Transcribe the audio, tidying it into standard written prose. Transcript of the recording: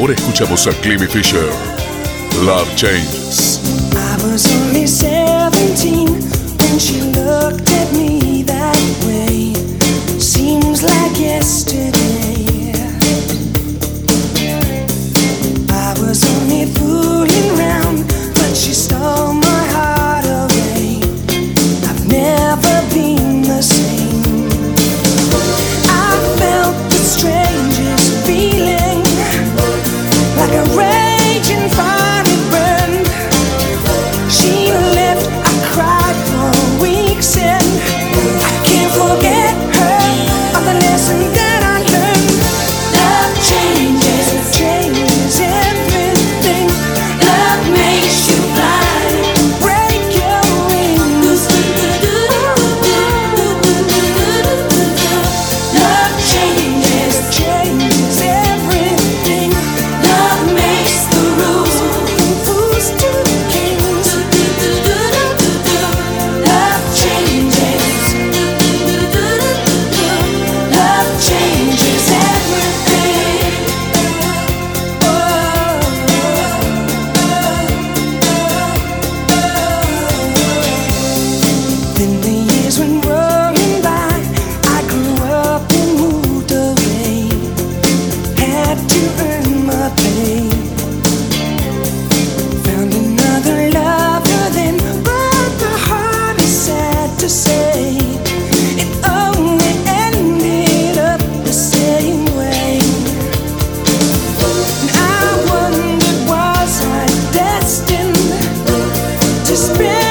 Ahora escuchamos a Cleve Fisher. Love Changes. I was only 17 when she looked at me that way. Seems like yesterday. I was only fooling around, but she stole my heart away. I've never been the same. I felt the strangest feeling, like a raging fiery burn. She left, I cried for weeks, and I can't forget her or the lesson that I learned. Love changes, changes everything. Love makes you fly, break your wings. Love changes, changes everything. Love makes the rules, fools to kings. Love changes, love changes everything. Then the years went rolling by. I grew up and moved away. Had to earn my pay. Found another lover then, but the heart is sad to say it only ended up the same way. And I wondered, was I destined to spend